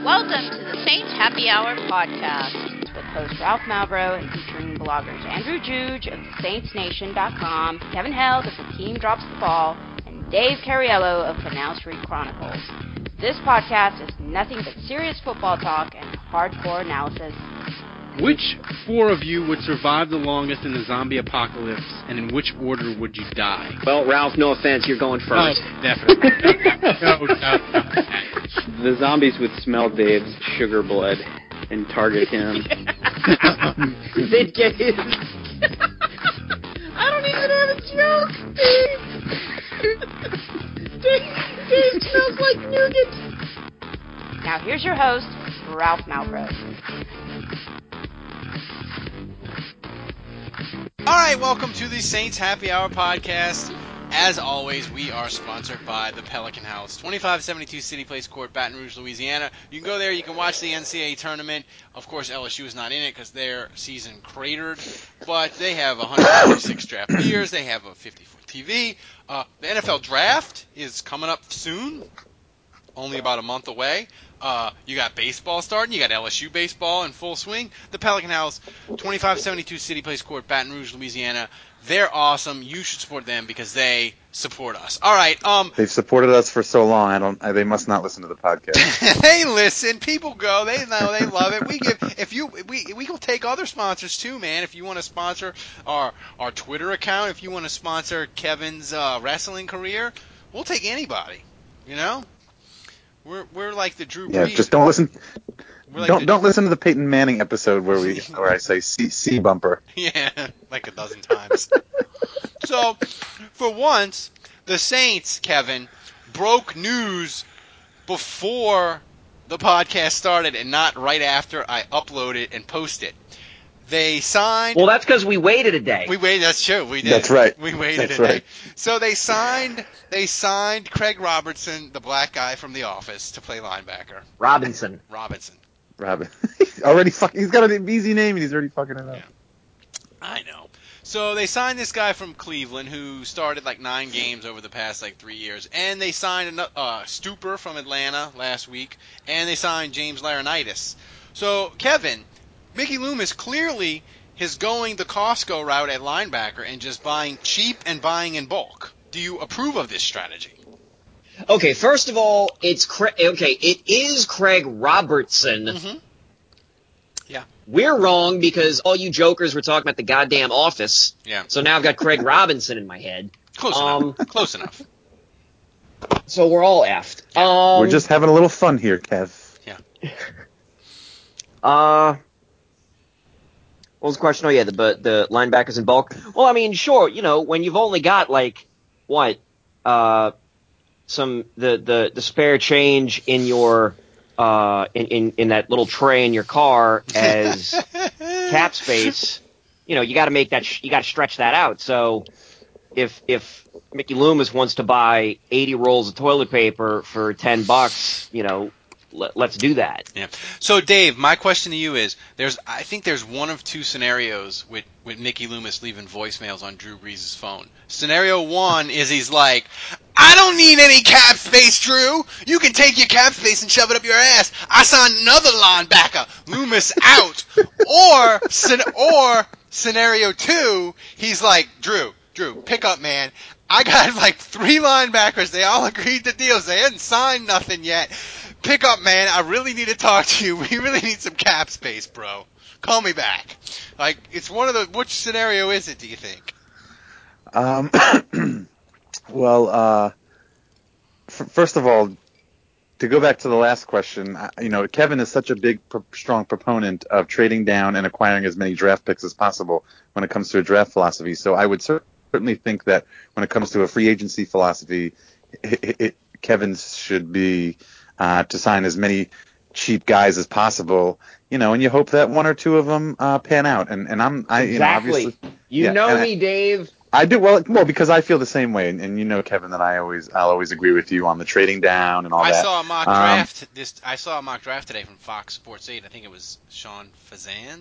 Welcome to the Saints Happy Hour podcast with host Ralph Malbrough and featuring bloggers Andrew Juge of TheSaintsNation.com, Kevin Held of The Team Drops the Ball, and Dave Cariello of Canal Street Chronicles. This podcast is nothing but serious football talk and hardcore analysis. Which four of you would survive the longest in the zombie apocalypse, and in which order would you die? Well, Ralph, no offense, you're going first. Oh, definitely. No. The zombies would smell Dave's sugar blood and target him. They'd get his... I don't even have a joke, Dave. Dave smells like nougat. Now here's your host, Ralph Malbrough. All right, welcome to the Saints Happy Hour podcast. As always, we are sponsored by the Pelican House, 2572 City Place Court, Baton Rouge, Louisiana. You can go there, you can watch the NCAA tournament. Of course, LSU is not in it because their season cratered, but they have 146 draft beers, they have a 50-foot TV. The NFL draft is coming up soon, only about a month away. You got baseball starting. You got LSU baseball in full swing. The Pelican House, 2572 City Place Court, Baton Rouge, Louisiana. They're awesome. You should support them because they support us. All right. They've supported us for so long. They must not listen to the podcast. They listen. People go. They know. They love it. We will take other sponsors too, man. If you want to sponsor our Twitter account, if you want to sponsor Kevin's wrestling career, we'll take anybody. You know. We're like the Drew Brees. Yeah, just don't listen. Don't listen to the Peyton Manning episode where I say C bumper. Yeah, like a dozen times. So, for once, the Saints, Kevin, broke news before the podcast started and not right after I upload it and post it. They signed... Well, that's because we waited a day. That's true. We did. That's right. We waited a day. So they signed Craig Robertson, the black guy from The Office, to play linebacker. Robinson. He's got an easy name and he's already fucking it up. Yeah. I know. So they signed this guy from Cleveland who started like 9 games over the past 3 years. And they signed Stupor from Atlanta last week. And they signed James Laurinaitis. So, Kevin... Mickey Loomis clearly is going the Costco route at linebacker and just buying cheap and buying in bulk. Do you approve of this strategy? Okay, first of all, it is Craig Robertson. Mm-hmm. Yeah. We're wrong because all you jokers were talking about the goddamn Office. Yeah. So now I've got Craig Robinson in my head. Close enough. So we're all effed. We're just having a little fun here, Kev. Yeah. What was the question? Oh, yeah, the linebackers in bulk. Well, I mean, sure, when you've only got, the spare change in your, in that little tray in your car as cap space, you gotta you gotta stretch that out. So if Mickey Loomis wants to buy 80 rolls of toilet paper for $10, let's do that. Yeah. So, Dave, my question to you is: I think there's one of two scenarios with Mickey Loomis leaving voicemails on Drew Brees' phone. Scenario one is he's like, "I don't need any cap space, Drew. You can take your cap space and shove it up your ass. I signed another linebacker. Loomis out." Or scenario two, he's like, Drew, pick up, man. I got 3 linebackers. They all agreed to deals. They hadn't signed nothing yet. Pick up, man. I really need to talk to you. We really need some cap space, bro. Call me back. It's one of the... Which scenario is it, do you think? Well, first of all, to go back to the last question, Kevin is such a big, strong proponent of trading down and acquiring as many draft picks as possible when it comes to a draft philosophy. So I would certainly think that when it comes to a free agency philosophy, Kevin should be to sign as many cheap guys as possible, and you hope that one or two of them pan out. And Exactly. obviously, me, Dave. I do well because I feel the same way, and Kevin, that I'll always agree with you on the trading down and all that. I saw a mock draft. I saw a mock draft today from Fox Sports 8. I think it was Sean Fazand.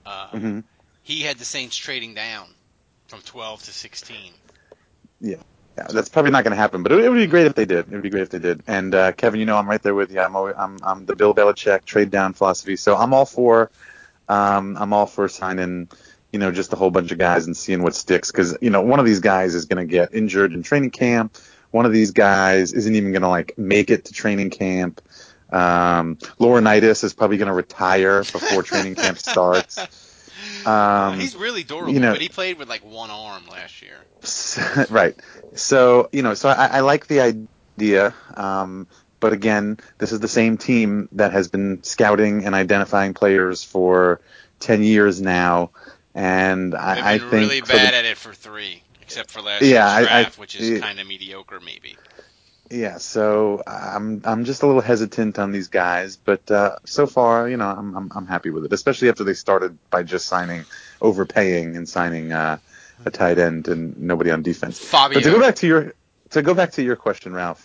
Mm-hmm. He had the Saints trading down from 12 to 16. Yeah. Yeah, that's probably not going to happen, but it would be great if they did. It would be great if they did. And Kevin, I'm right there with you. I'm the Bill Belichick trade down philosophy. So I'm all for signing, just a whole bunch of guys and seeing what sticks. Because one of these guys is going to get injured in training camp. One of these guys isn't even going to make it to training camp. Laurinaitis is probably going to retire before training camp starts. He's really durable, but he played with one arm last year. Right. So I like the idea. But again, this is the same team that has been scouting and identifying players for 10 years now, and I think really bad at it for 3, except for last year's draft, which is kind of mediocre, maybe. Yeah, so I'm just a little hesitant on these guys, but so far, I'm happy with it, especially after they started by just overpaying and signing a tight end and nobody on defense. Fabio. But to go back to your question, Ralph.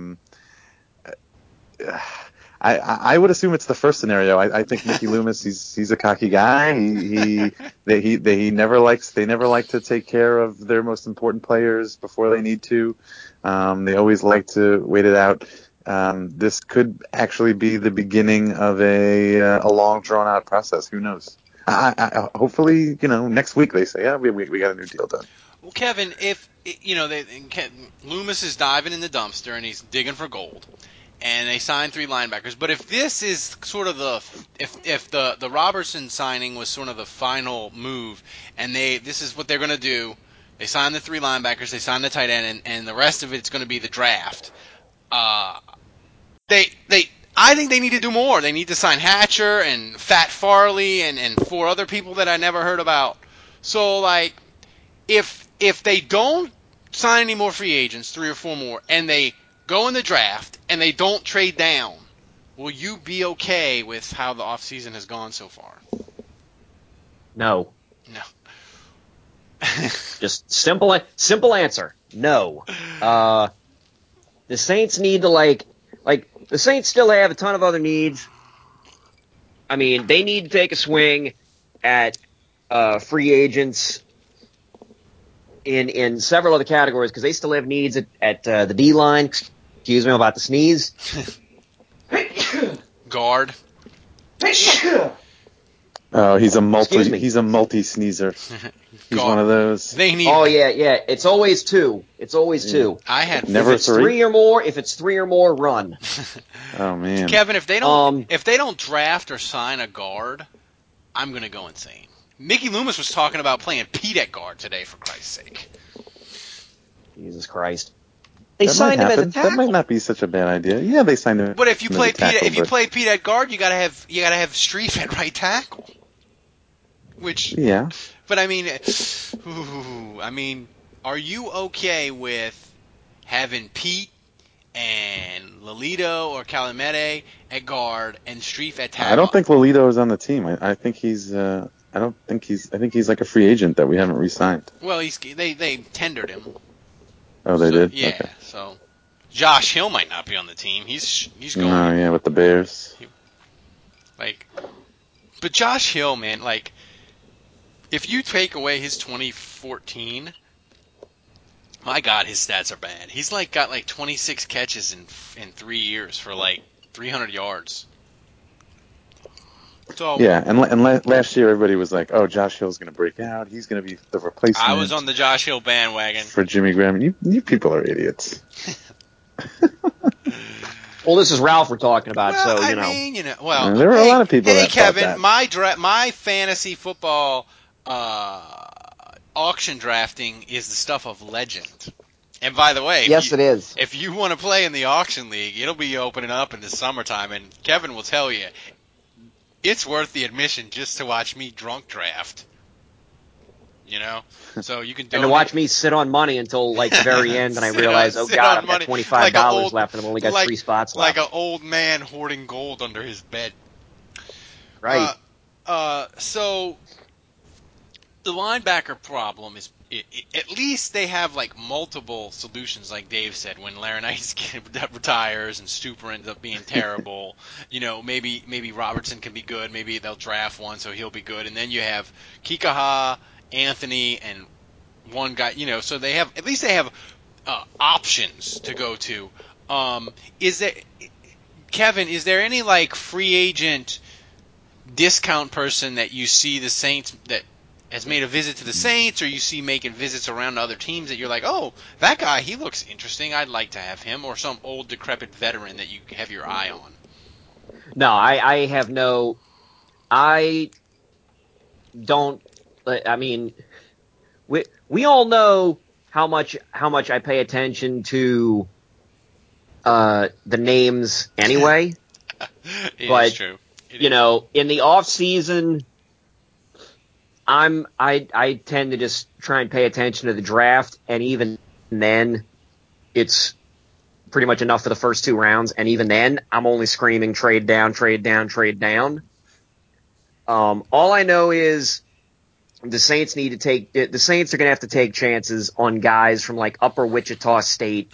I would assume it's the first scenario. I think Mickey Loomis, he's a cocky guy. They never like to take care of their most important players before they need to. They always like to wait it out. This could actually be the beginning of a long drawn out process. Who knows? Hopefully, next week they say, yeah, we got a new deal done. Well, Kevin, if Loomis is diving in the dumpster and he's digging for gold, and they signed 3 linebackers, but if this is sort of if the Robertson signing was sort of the final move, and this is what they're going to do, they sign the 3 linebackers, they sign the tight end, and the rest of it's going to be the draft. I think they need to do more. They need to sign Hatcher and Fat Farley and 4 other people that I never heard about. So if they don't sign any more free agents, 3 or 4 more, and they go in the draft and they don't trade down, will you be okay with how the offseason has gone so far? No. No. Just simple answer. No. The Saints need to the Saints still have a ton of other needs. I mean, they need to take a swing at free agents in several other categories because they still have needs at the D line. Excuse me, I'm about to sneeze. Guard. Oh, he's a multi sneezer. He's one of those. They need. Oh yeah. It's always 2. Two. I had never if it's 3 or more. If it's 3 or more, run. Oh man, Kevin, if they don't draft or sign a guard, I'm gonna go insane. Mickey Loomis was talking about playing Pete at guard today, for Christ's sake. Jesus Christ. They signed him as a tackle. That might not be such a bad idea. Yeah, they signed him. But if you play Pete at guard, you gotta have Streif at right tackle. Yeah. But I mean, are you okay with having Pete and Lolito or Calamete at guard and Streif at tackle? I don't think Lolito is on the team. I think he's. I think he's like a free agent that we haven't re-signed. Well, they tendered him. Oh, they did. Yeah. Okay. So Josh Hill might not be on the team. He's going. Oh yeah, with the Bears. But Josh Hill, man, if you take away his 2014, my God, his stats are bad. He's got 26 catches in 3 years for 300 yards. So yeah, and last year everybody was like, "Oh, Josh Hill's going to break out. He's going to be the replacement." I was on the Josh Hill bandwagon for Jimmy Graham. You people are idiots. Well, this is Ralph we're talking about, well, so there were a lot of people. Hey, that Kevin, that. my fantasy football auction drafting is the stuff of legend. And by the way, yes, it is. If you want to play in the auction league, it'll be opening up in the summertime, and Kevin will tell you it's worth the admission just to watch me drunk draft. So you can donate. And to watch me sit on money until the very end, and I realize, oh God, I've got $25 left, and I've only got 3 spots left. Like an old man hoarding gold under his bed. Right. So the linebacker problem is, at least they have multiple solutions, like Dave said. When Laurinaitis retires and Stuper ends up being terrible, maybe Robertson can be good. Maybe they'll draft one so he'll be good, and then you have Kikaha, Anthony, and one guy. So they have options to go to. Is there, Kevin? Is there any like free agent discount person that you see the Saints that has made a visit to the Saints, or you see making visits around to other teams that you're like, oh, that guy, he looks interesting. I'd like to have him, or some old decrepit veteran that you have your eye on? No, I have no. I don't. I mean, we all know how much I pay attention to the names anyway. It But is true. In the off season, I tend to just try and pay attention to the draft, and even then, it's pretty much enough for the first 2 rounds, and even then, I'm only screaming trade down, trade down, trade down. All I know is the Saints are going to have to take chances on guys from like Upper Wichita State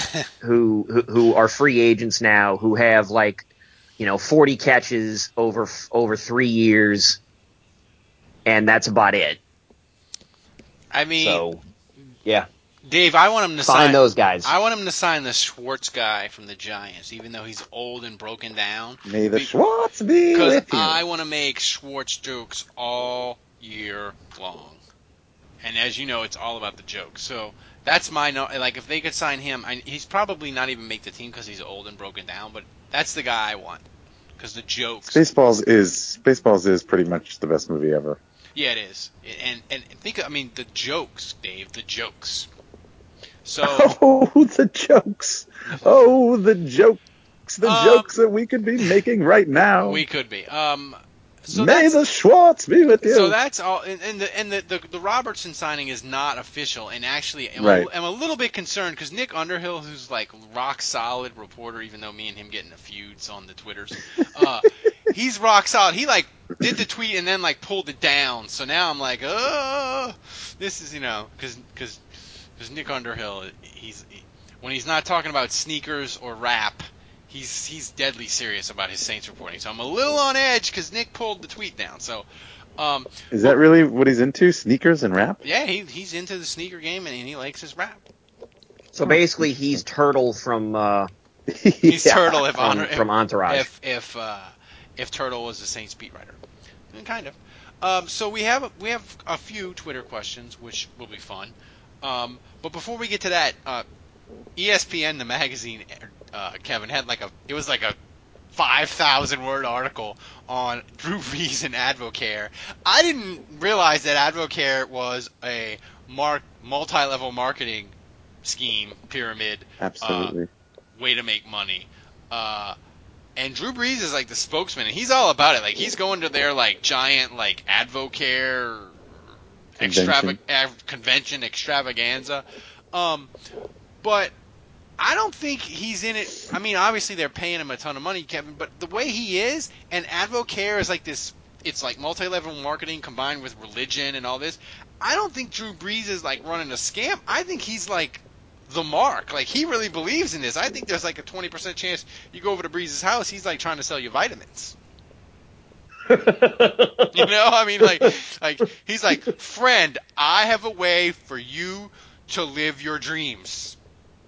who are free agents now, who have 40 catches over 3 years, and that's about it. I mean, so yeah. Dave, I want him to sign those guys. I want him to sign the Schwartz guy from the Giants, even though he's old and broken down. May the Schwartz be with you. Because I want to make Schwartz jokes all year long. And as you know, it's all about the jokes. So that's my if they could sign him, he's probably not even make the team because he's old and broken down. But that's the guy I want because the jokes. Spaceballs is pretty much the best movie ever. Yeah, it is. And think, the jokes, Dave, the jokes. So the jokes. Oh, the jokes. The jokes that we could be making right now. We could be. So May the Schwartz be with you. So that's all. And the Robertson signing is not official. And actually, I'm a little bit concerned because Nick Underhill, who's like rock solid reporter, even though me and him get into feuds on the Twitters, he's rock solid. He did the tweet and then pulled it down. So now I'm like, oh, this is because Nick Underhill, when he's not talking about sneakers or rap, he's deadly serious about his Saints reporting. So I'm a little on edge because Nick pulled the tweet down. So is that really what he's into? Sneakers and rap? Yeah, he's into the sneaker game and he likes his rap. So basically, he's Turtle from. He's Turtle from Entourage. If Turtle was a Saints beat writer, kind of. So we have a few Twitter questions, which will be fun. But before we get to that, ESPN, the magazine, Kevin, had it was a 5,000-word article on Drew Brees and Advocare. I didn't realize that Advocare was a multi-level marketing scheme, pyramid. Absolutely. Way to make money. And Drew Brees is the spokesman, and he's all about it. He's going to their giant Advocare convention extravaganza. But I don't think he's in it. Obviously they're paying him a ton of money, Kevin, but the way he is, and Advocare is this, it's multi-level marketing combined with religion and all this. I don't think Drew Brees is running a scam. I think he's the mark. He really believes in this. I think there's a 20% chance you go over to Brees' house, he's trying to sell you vitamins. He's friend, I have a way for you to live your dreams.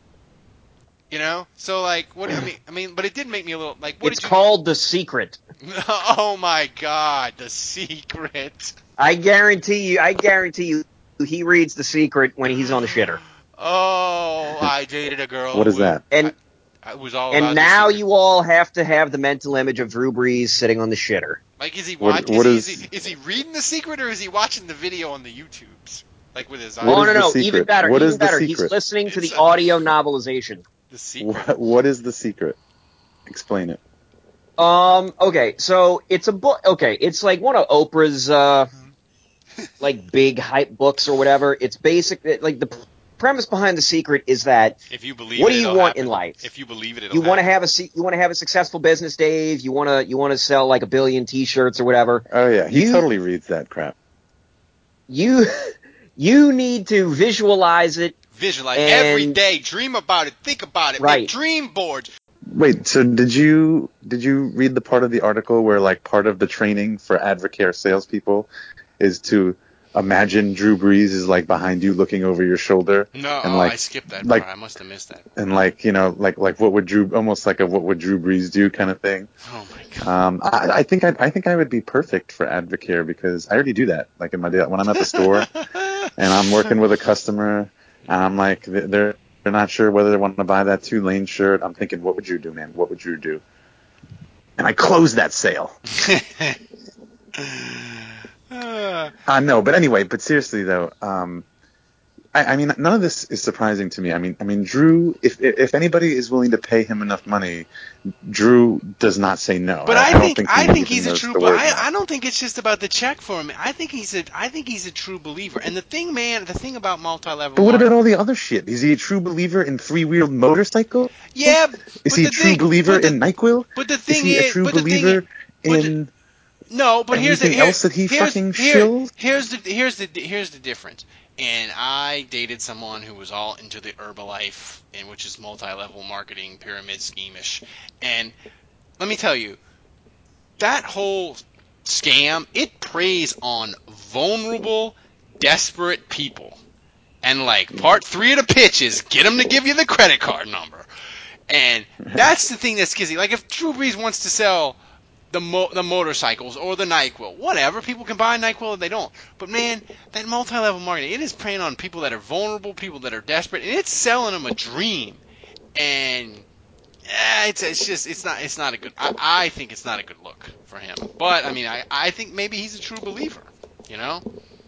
So what do you mean? But it did make me a little It's called The Secret. Oh my God, The Secret. I guarantee you, he reads The Secret when he's on the shitter. Oh, I dated a girl. What is that? And I was all and about now you all have to have the mental image of Drew Brees sitting on the shitter. Is he is he reading The Secret, or is he watching the video on the YouTubes? With his eyes? No, even better. Even better. He's listening to the audio novelization. The Secret. What is The Secret? Explain it. Okay, so it's a book. Okay, it's one of Oprah's big hype books or whatever. It's basic. The premise behind The Secret is that if you believe what do you want in life? If you believe it, you want to have a successful business, Dave. You want to sell 1 billion T-shirts or whatever. Oh yeah, he totally reads that crap. You need to visualize it. Visualize every day. Dream about it. Think about it. Right. Make dream boards. Wait, so did you read the part of the article where part of the training for Advocare salespeople is to imagine Drew Brees is like behind you looking over your shoulder. No, and I skipped that part. I must have missed that. And like what would Drew, almost like a what would Drew Brees do kind of thing. Oh my god. I think I would be perfect for Advocare because I already do that. Like in my day, when I'm at the store and I'm working with a customer and I'm like they're not sure whether they want to buy that 2-lane shirt. I'm thinking, what would you do, man? What would you do? And I close that sale. No, but anyway, but seriously though, I mean, none of this is surprising to me. I mean, Drew, if anybody is willing to pay him enough money, Drew does not say no. But I don't think he's a true. I don't think it's just about the check for him. I think he's a true believer. And the thing about multi-level. But what about all the other shit? Is he a true believer in 3-wheeled motorcycle? Yeah. Is he a true believer in NyQuil? But the thing is he a true believer in? No, but here's else that he fucking shills? Here's the difference. And I dated someone who was all into the Herbalife, and which is multi-level marketing, pyramid scheme-ish. And let me tell you, that whole scam, it preys on vulnerable, desperate people. And like part 3 of the pitch is get them to give you the credit card number. And that's the thing that's skizzy. Like if Drew Brees wants to sell the motorcycles or the NyQuil, whatever. People can buy NyQuil if they don't. But man, that multi-level marketing, it is preying on people that are vulnerable, people that are desperate, and it's selling them a dream. And it's not a good. I think it's not a good look for him. But I mean, I think maybe he's a true believer. You know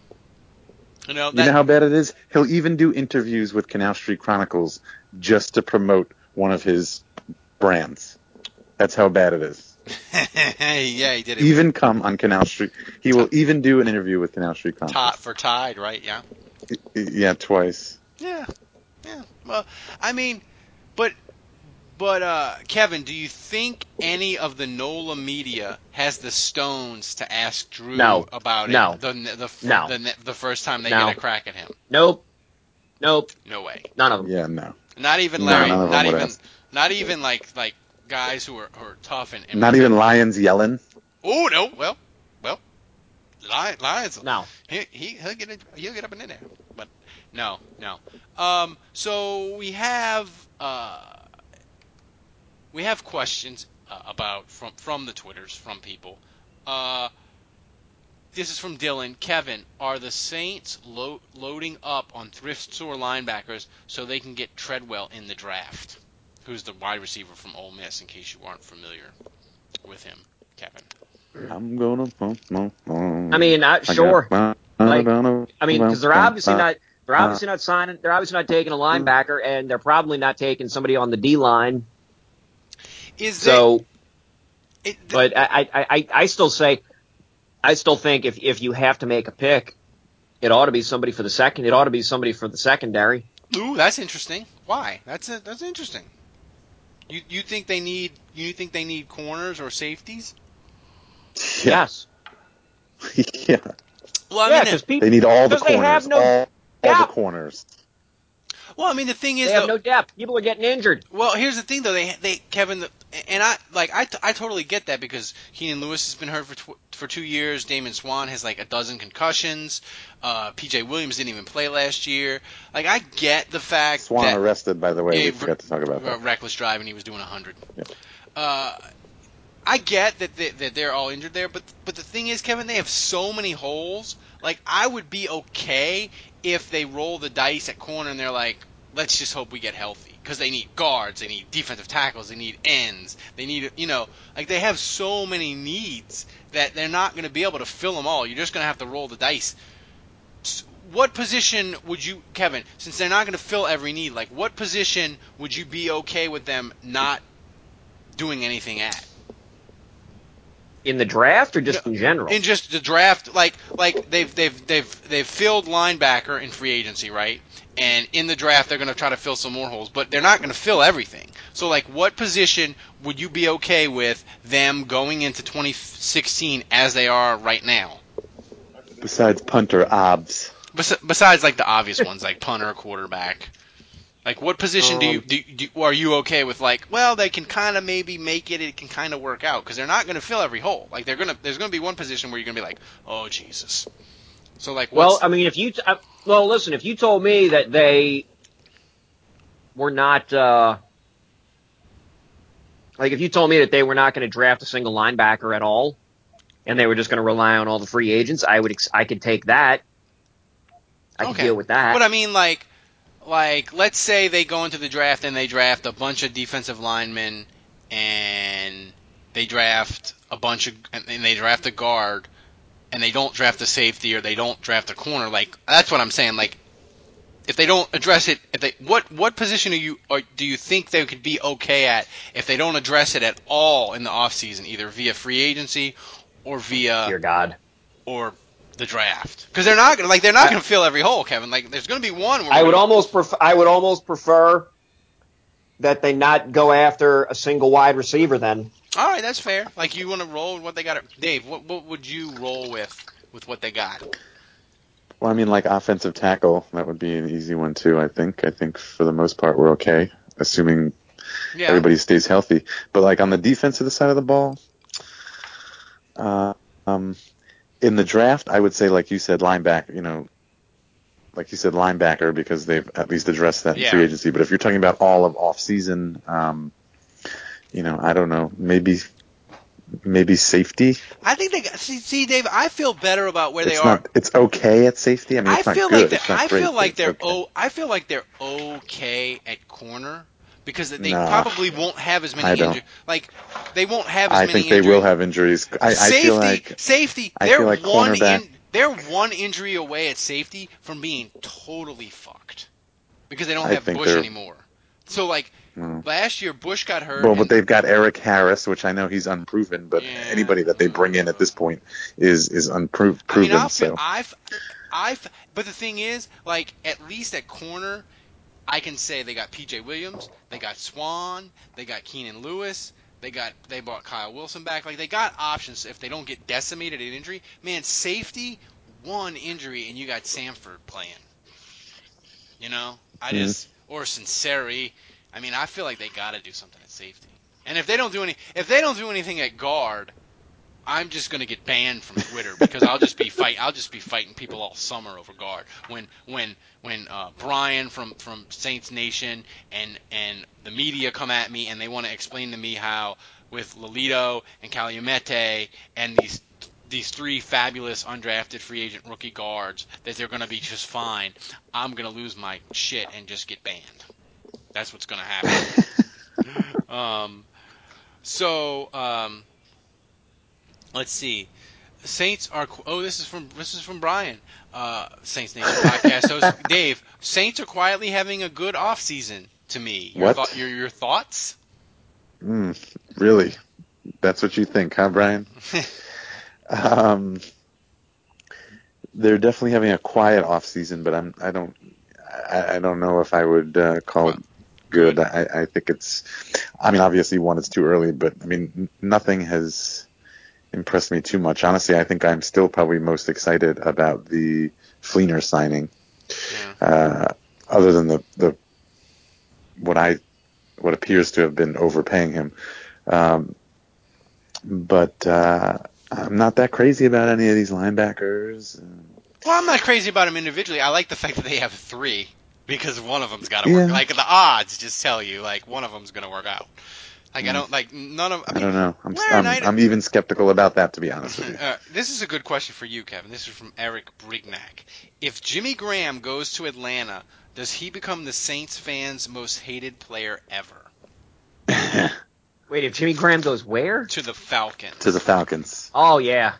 how bad it is. He'll even do interviews with Canal Street Chronicles just to promote one of his brands. That's how bad it is. Yeah, he did it. Even come on Canal Street. He will even do an interview with Canal Street Chronicles. For Tide, right? Yeah. Yeah, twice. Yeah. Well, I mean, but Kevin, do you think any of the NOLA media has the stones to ask Drew about it? The first time they get a crack at him. Nope. No way. None of them. Yeah, no. Not even Larry. No, not even like guys who are tough and not even Lions yelling. Oh no! Well, Lions. No. He'll get up and in there, but no. So we have questions about from the Twitters from people. This is from Dylan. Kevin, are the Saints loading up on thrift store linebackers so they can get Treadwell in the draft? Who's the wide receiver from Ole Miss, in case you aren't familiar with him, Kevin? I'm gonna. I mean, sure. Because they're obviously not. They're obviously not signing. They're obviously not taking a linebacker, and they're probably not taking somebody on the D line. But I still say, I still think if you have to make a pick, it ought to be somebody for the second. It ought to be somebody for the secondary. Ooh, that's interesting. Why? That's interesting. You think they need corners or safeties? Yes. Yeah. Well, I mean, they need all the corners. All the corners. Well, I mean, the thing is, they have no depth. People are getting injured. Well, here's the thing, though. Kevin, and I totally get that because Keenan Lewis has been hurt for 2 years. Damon Swan has like a dozen concussions. P.J. Williams didn't even play last year. Like, I get the fact Swan arrested, by the way. We forgot to talk about that. Reckless driving. He was doing 100. Yeah. I get that they're all injured there, but the thing is, Kevin, they have so many holes. Like, I would be okay if they roll the dice at corner and they're like, let's just hope we get healthy. Because they need guards, they need defensive tackles, they need ends, they need, like they have so many needs that they're not going to be able to fill them all. You're just going to have to roll the dice. What position would you, Kevin, since they're not going to fill every need, like what position would you be okay with them not doing anything at? In the draft or just in general? In just the draft, like they've filled linebacker in free agency, right? And in the draft they're going to try to fill some more holes, but they're not going to fill everything. So like what position would you be okay with them going into 2016 as they are right now? Besides punter, obs. Besides like the obvious ones like punter, quarterback. Like, what position are you okay with? Like, well, they can kind of maybe make it. It can kind of work out because they're not going to fill every hole. Like, there's going to be one position where you're going to be like, oh Jesus. So like, Well, what's I mean, if you listen, if you told me that they were not like if you told me that they were not going to draft a single linebacker at all, and they were just going to rely on all the free agents, I could take that. I could okay? deal with that. But I mean, like let's say they go into the draft and they draft a bunch of defensive linemen, and they draft a guard, and they don't draft a safety or they don't draft a corner. Like that's what I'm saying. Like if they don't address it, what position do you think they could be okay at if they don't address it at all in the offseason, either via free agency or via Dear God. or the draft? Because they're not going to fill every hole, Kevin. Like there's going to be one. Where I would almost prefer that they not go after a single wide receiver then. All right, that's fair. Like you want to roll with what they got. Dave, what would you roll with what they got? Well, I mean, like offensive tackle, that would be an easy one too. I think for the most part we're okay, assuming everybody stays healthy. But like on the defensive side of the ball, in the draft, I would say, like you said, linebacker. Linebacker, because they've at least addressed that in free agency. But if you're talking about all of off season, I don't know, maybe safety. I think they got. See, Dave. I feel better about where they It's are. not. It's okay at safety. I mean, it's not good. It's not great. I feel like they're okay at corner because they Nah, probably won't have as I many don't. injuries. Like they won't have as I many think injuries. they will have injuries. Safety. I feel like cornerback. They're one injury away at safety from being totally fucked because they don't I have think Bush they're- anymore. So like last year, Bush got hurt. Well, but they've got Eric Harris, which I know he's unproven, but anybody that they bring in at this point is unproven. I mean, So but the thing is, like, at least at corner, I can say they got P.J. Williams, they got Swan, they got Keenan Lewis, they brought Kyle Wilson back. Like, they got options if they don't get decimated at injury. Man, safety, one injury, and you got Samford playing. You know, or Sinceri. I mean, I feel like they got to do something at safety. And if they don't do anything at guard, I'm just gonna get banned from Twitter because I'll just be fighting people all summer over guard. When Brian from Saints Nation and the media come at me and they want to explain to me how with Lolito and Calumet and these three fabulous undrafted free agent rookie guards that they're gonna be just fine, I'm gonna lose my shit and just get banned. That's what's gonna happen. Let's see. Saints are. Oh, this is from Brian. Saints Nation podcast host Dave. Saints are quietly having a good off season. To me, your thoughts? Really, that's what you think, huh, Brian? They're definitely having a quiet off season, but I don't know if I would call it good. I think it's. I mean, obviously, it's too early, but I mean, nothing has impressed me too much. Honestly, I think I'm still probably most excited about the Fleener signing. Other than the what appears to have been overpaying him. But I'm not that crazy about any of these linebackers. Well, I'm not crazy about them individually. I like the fact that they have three because one of them's got to work. Like the odds just tell you, like one of them's going to work out. Like I don't like none of. I don't know. I'm even skeptical about that, to be honest with you. This is a good question for you, Kevin. This is from Eric Brignac. If Jimmy Graham goes to Atlanta, does he become the Saints fans' most hated player ever? Wait, if Jimmy Graham goes where? To the Falcons. To the Falcons. Oh yeah.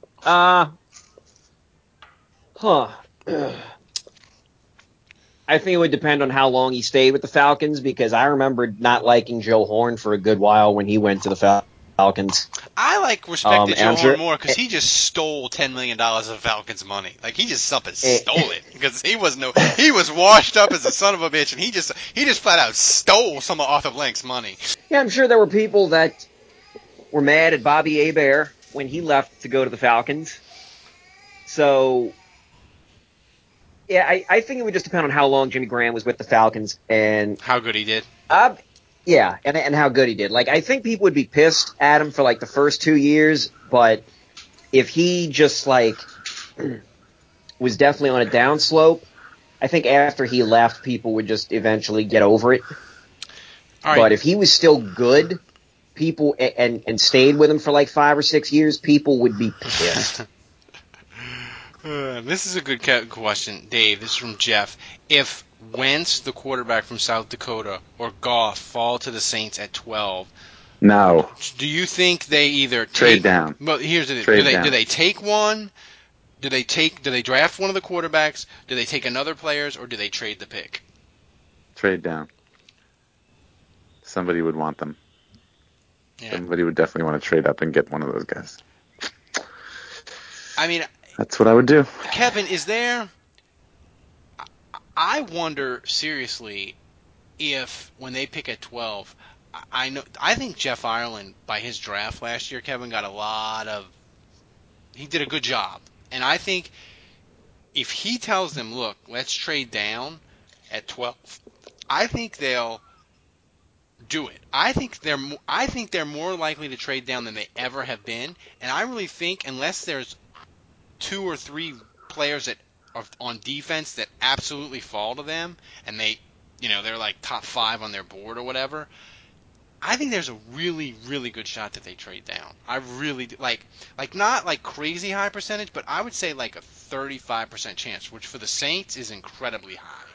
I think it would depend on how long he stayed with the Falcons, because I remember not liking Joe Horn for a good while when he went to the Falcons. I respected Joe Horn more because he just stole $10 million of Falcons money. Like he just up and stole it because he was washed up as a son of a bitch, and he just flat out stole some of Arthur Blank's money. Yeah, I'm sure there were people that were mad at Bobby Hebert when he left to go to the Falcons. So, yeah, I think it would just depend on how long Jimmy Graham was with the Falcons and how good he did. Yeah, and how good he did. Like, I think people would be pissed at him for like the first 2 years, but if he just like was definitely on a downslope. I think after he left, people would just eventually get over it. All right. But if he was still good, people and stayed with him for like 5 or 6 years, people would be pissed. This is a good question, Dave. This is from Jeff. If Wentz, the quarterback from South Dakota, or Goff fall to the Saints at 12, No. do you think they either Trade down. Well, here's the thing. Trade down. Do they take one? Do they draft one of the quarterbacks? Do they take another players, or do they trade the pick? Trade down. Somebody would want them. Yeah. Somebody would definitely want to trade up and get one of those guys. I mean, That's what I would do. Kevin, is there? I wonder seriously if when they pick at 12, I think Jeff Ireland by his draft last year, Kevin got a lot of. He did a good job, and I think if he tells them, look, let's trade down at 12, I think they'll do it. I think they're more likely to trade down than they ever have been, and I really think unless there's 2 or 3 players that are on defense that absolutely fall to them, and they're like top 5 on their board or whatever. I think there's a really, really good shot that they trade down. I really do. Like not like crazy high percentage, but I would say like a 35% chance, which for the Saints is incredibly high.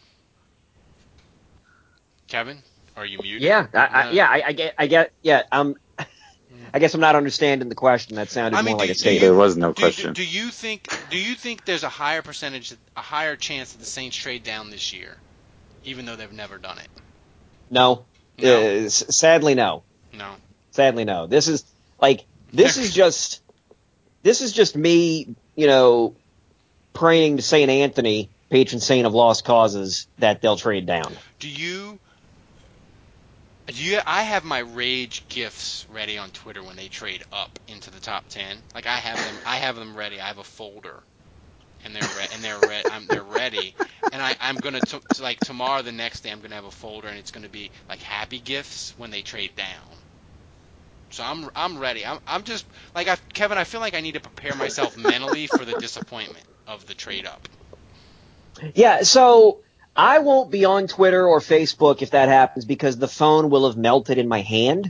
Kevin, are you muted? Yeah, I get. Yeah, I guess I'm not understanding the question. That sounded more like a statement. There was no question. Do you think there's a higher chance that the Saints trade down this year, even though they've never done it? No. No? Sadly, no. No. Sadly, no. This is just me, praying to Saint Anthony, patron saint of lost causes, that they'll trade down. I have my rage gifs ready on Twitter when they trade up into the top 10. Like I have them ready. I have a folder, and they're ready. And I'm gonna like tomorrow, the next day, I'm gonna have a folder, and it's gonna be like happy gifs when they trade down. So I'm ready. I'm just like Kevin. I feel like I need to prepare myself mentally for the disappointment of the trade up. Yeah, so I won't be on Twitter or Facebook if that happens because the phone will have melted in my hand.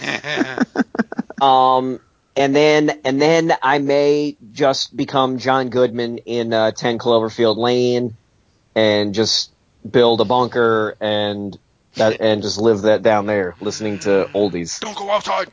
And then I may just become John Goodman in 10 Cloverfield Lane and just build a bunker and just live that down there listening to oldies. Don't go outside.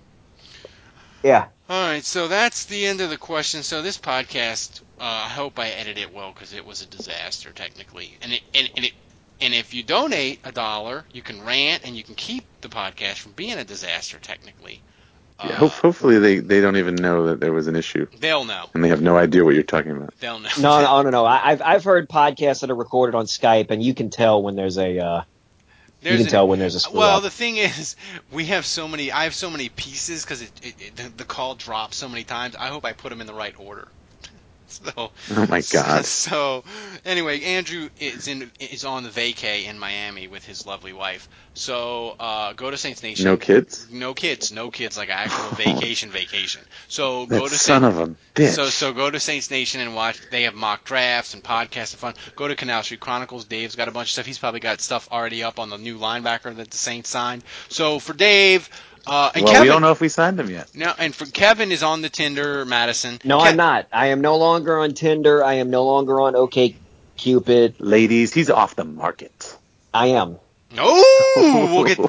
Yeah. All right, so that's the end of the question. So this podcast, I hope I edited it well because it was a disaster technically. And if you donate $1, you can rant and you can keep the podcast from being a disaster technically. Yeah, hopefully they don't even know that there was an issue. They'll know. And they have no idea what you're talking about. They'll know. No. I've heard podcasts that are recorded on Skype, and you can tell when there's a. You can tell when there's a screw Well, up. the thing is, I have so many pieces because the call drops so many times. I hope I put them in the right order. So, oh my God. So anyway, Andrew is on the vacay in Miami with his lovely wife. So go to Saints Nation. No kids? No kids, like actual vacation. So that go to son of a bitch. So go to Saints Nation and watch. They have mock drafts and podcasts and fun. Go to Canal Street Chronicles. Dave's got a bunch of stuff. He's probably got stuff already up on the new linebacker that the Saints signed. So for Dave. And Kevin, we don't know if we signed him yet. No, and for Kevin is on the Tinder, Madison. No, I'm not. I am no longer on Tinder. I am no longer on OkCupid. Ladies, he's off the market. I am. Oh, we'll get.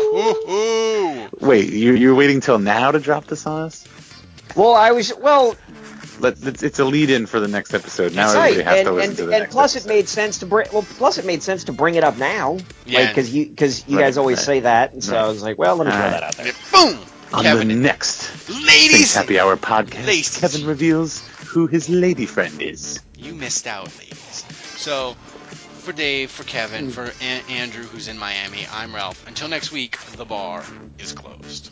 Ooh. Wait, you're waiting till now to drop this on us? Well, it's a lead-in for the next episode. Now right. everybody has to listen to the next plus episode. it made sense to bring. Well, plus it made sense to bring it up now. Yeah. Because you guys always say that, and so I was like, well, let me throw that out there. Boom. On Kevin, the next ladies Happy Hour podcast, ladies. Kevin reveals who his lady friend is. You missed out, ladies. So, for Dave, for Kevin, for Andrew, who's in Miami, I'm Ralph. Until next week, the bar is closed.